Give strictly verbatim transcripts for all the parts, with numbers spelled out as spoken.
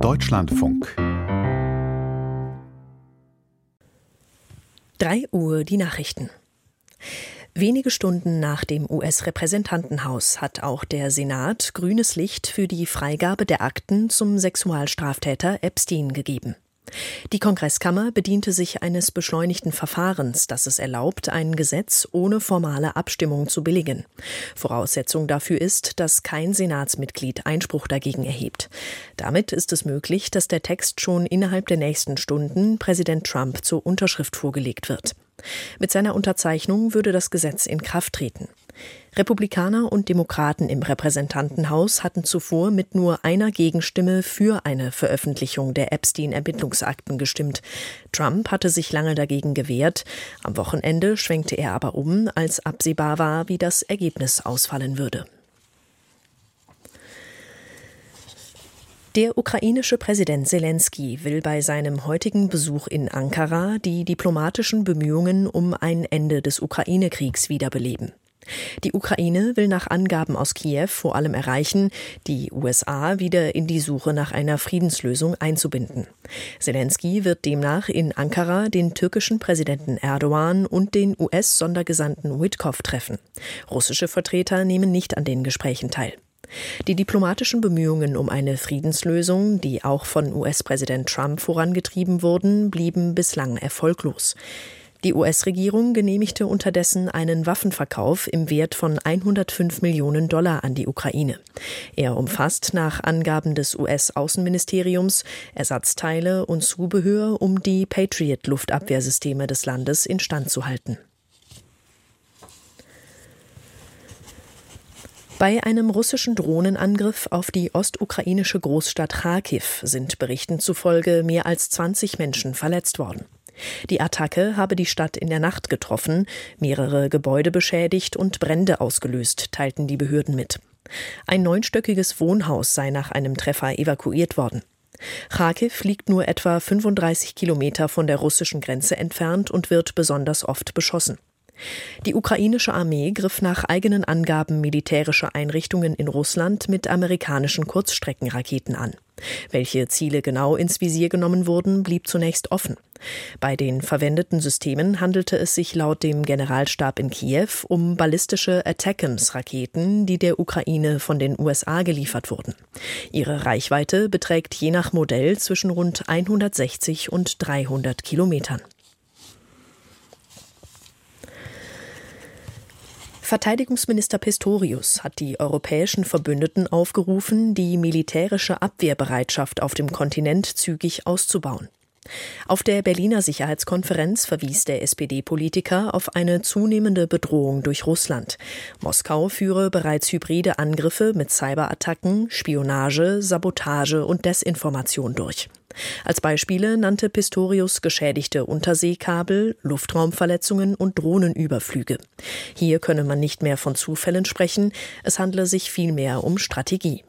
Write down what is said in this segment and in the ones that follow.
Deutschlandfunk. drei Uhr die Nachrichten. Wenige Stunden nach dem U S-Repräsentantenhaus hat auch der Senat grünes Licht für die Freigabe der Akten zum Sexualstraftäter Epstein gegeben. Die Kongresskammer bediente sich eines beschleunigten Verfahrens, das es erlaubt, ein Gesetz ohne formale Abstimmung zu billigen. Voraussetzung dafür ist, dass kein Senatsmitglied Einspruch dagegen erhebt. Damit ist es möglich, dass der Text schon innerhalb der nächsten Stunden Präsident Trump zur Unterschrift vorgelegt wird. Mit seiner Unterzeichnung würde das Gesetz in Kraft treten. Republikaner und Demokraten im Repräsentantenhaus hatten zuvor mit nur einer Gegenstimme für eine Veröffentlichung der Epstein-Ermittlungsakten gestimmt. Trump hatte sich lange dagegen gewehrt. Am Wochenende schwenkte er aber um, als absehbar war, wie das Ergebnis ausfallen würde. Der ukrainische Präsident Selenskyj will bei seinem heutigen Besuch in Ankara die diplomatischen Bemühungen um ein Ende des Ukraine-Kriegs wiederbeleben. Die Ukraine will nach Angaben aus Kiew vor allem erreichen, die U S A wieder in die Suche nach einer Friedenslösung einzubinden. Selenskyj wird demnach in Ankara den türkischen Präsidenten Erdogan und den U S-Sondergesandten Witkow treffen. Russische Vertreter nehmen nicht an den Gesprächen teil. Die diplomatischen Bemühungen um eine Friedenslösung, die auch von U S-Präsident Trump vorangetrieben wurden, blieben bislang erfolglos. Die U S-Regierung genehmigte unterdessen einen Waffenverkauf im Wert von hundertfünf Millionen Dollar an die Ukraine. Er umfasst nach Angaben des U S-Außenministeriums Ersatzteile und Zubehör, um die Patriot-Luftabwehrsysteme des Landes instand zu halten. Bei einem russischen Drohnenangriff auf die ostukrainische Großstadt Charkiw sind Berichten zufolge mehr als zwanzig Menschen verletzt worden. Die Attacke habe die Stadt in der Nacht getroffen, mehrere Gebäude beschädigt und Brände ausgelöst, teilten die Behörden mit. Ein neunstöckiges Wohnhaus sei nach einem Treffer evakuiert worden. Charkiw liegt nur etwa fünfunddreißig Kilometer von der russischen Grenze entfernt und wird besonders oft beschossen. Die ukrainische Armee griff nach eigenen Angaben militärische Einrichtungen in Russland mit amerikanischen Kurzstreckenraketen an. Welche Ziele genau ins Visier genommen wurden, blieb zunächst offen. Bei den verwendeten Systemen handelte es sich laut dem Generalstab in Kiew um ballistische Attackams-Raketen, die der Ukraine von den U S A geliefert wurden. Ihre Reichweite beträgt je nach Modell zwischen rund hundertsechzig und dreihundert Kilometern. Verteidigungsminister Pistorius hat die europäischen Verbündeten aufgerufen, die militärische Abwehrbereitschaft auf dem Kontinent zügig auszubauen. Auf der Berliner Sicherheitskonferenz verwies der S P D-Politiker auf eine zunehmende Bedrohung durch Russland. Moskau führe bereits hybride Angriffe mit Cyberattacken, Spionage, Sabotage und Desinformation durch. Als Beispiele nannte Pistorius geschädigte Unterseekabel, Luftraumverletzungen und Drohnenüberflüge. Hier könne man nicht mehr von Zufällen sprechen, es handle sich vielmehr um Strategie.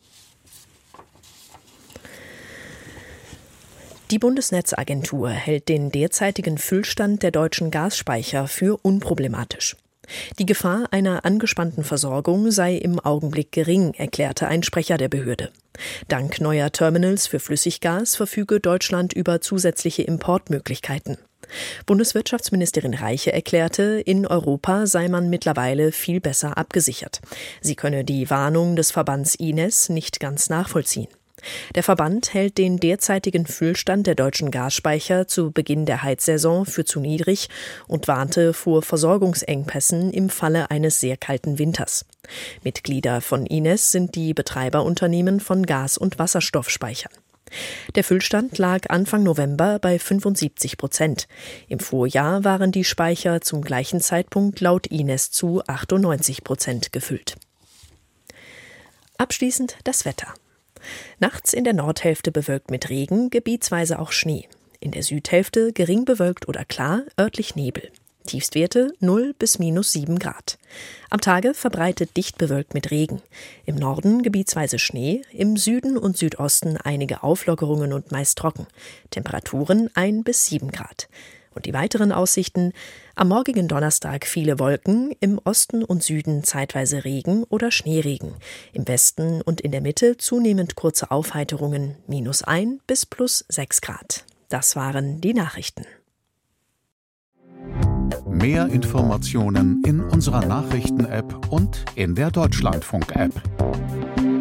Die Bundesnetzagentur hält den derzeitigen Füllstand der deutschen Gasspeicher für unproblematisch. Die Gefahr einer angespannten Versorgung sei im Augenblick gering, erklärte ein Sprecher der Behörde. Dank neuer Terminals für Flüssiggas verfüge Deutschland über zusätzliche Importmöglichkeiten. Bundeswirtschaftsministerin Reiche erklärte, in Europa sei man mittlerweile viel besser abgesichert. Sie könne die Warnung des Verbands I N E S nicht ganz nachvollziehen. Der Verband hält den derzeitigen Füllstand der deutschen Gasspeicher zu Beginn der Heizsaison für zu niedrig und warnte vor Versorgungsengpässen im Falle eines sehr kalten Winters. Mitglieder von I N E S sind die Betreiberunternehmen von Gas- und Wasserstoffspeichern. Der Füllstand lag Anfang November bei fünfundsiebzig Prozent. Im Vorjahr waren die Speicher zum gleichen Zeitpunkt laut I N E S zu achtundneunzig Prozent gefüllt. Abschließend das Wetter. Nachts in der Nordhälfte bewölkt mit Regen, gebietsweise auch Schnee. In der Südhälfte gering bewölkt oder klar, örtlich Nebel. Tiefstwerte null bis minus sieben Grad. Am Tage verbreitet dicht bewölkt mit Regen. Im Norden gebietsweise Schnee, im Süden und Südosten einige Auflockerungen und meist trocken. Temperaturen ein bis sieben Grad. Und die weiteren Aussichten: am morgigen Donnerstag viele Wolken, im Osten und Süden zeitweise Regen oder Schneeregen, im Westen und in der Mitte zunehmend kurze Aufheiterungen, minus ein bis plus sechs Grad. Das waren die Nachrichten. Mehr Informationen in unserer Nachrichten-App und in der Deutschlandfunk-App.